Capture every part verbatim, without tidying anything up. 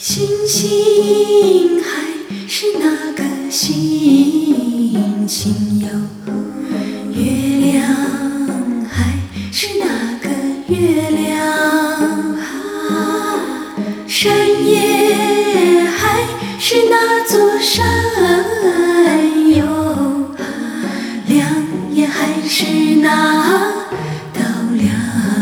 星星还是那个星星哟，月亮还是那个月亮，山也还是那座山哟，亮也还是那道亮。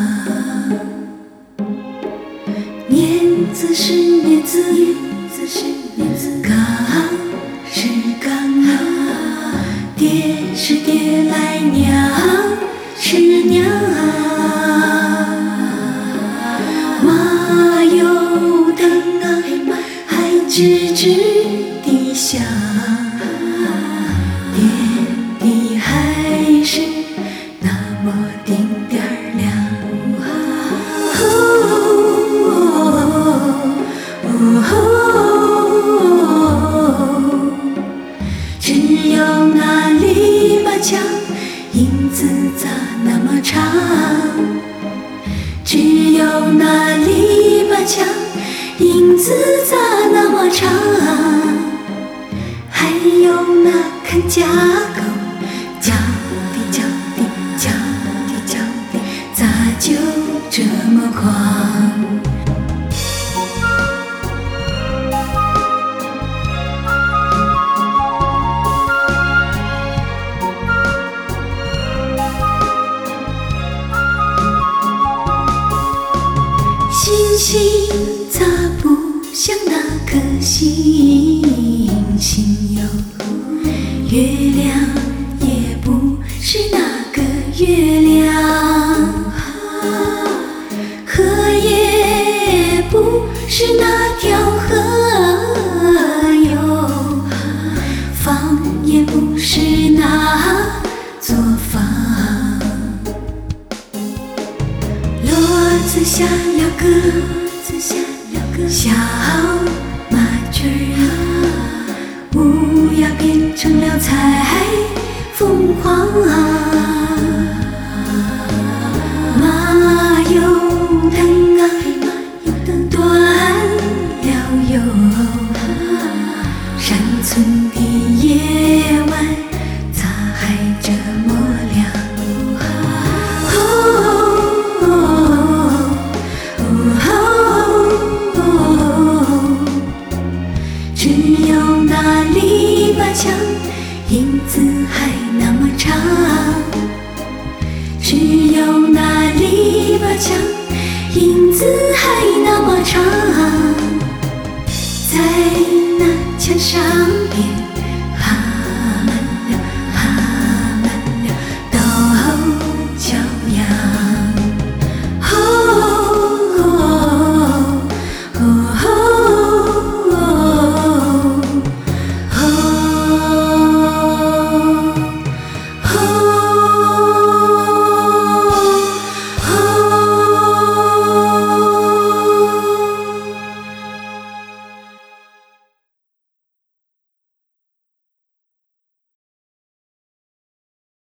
年字是年字，年字是年字，刚是刚啊，爹是爹来，娘是娘啊。马有灯啊，还直直地响，爹地还是那么丁点儿亮。只有那篱笆墙，影子咋那么长？只有那篱笆墙，影子咋那么长？还有那看家狗，叫的叫的叫的叫的，咋就这么狂？星星咋不像那颗星星哟？月亮也不是那个月亮，河也不是那条河哟，房也不是那座房。骡子下了个，子下了个小麻雀儿，乌鸦变成了彩凤凰啊。马有灯啊，马有灯断了哟，山村的夜晚咋还这么亮？只有那篱笆墙，影子还那么长。只有那篱笆墙，影子还那么长。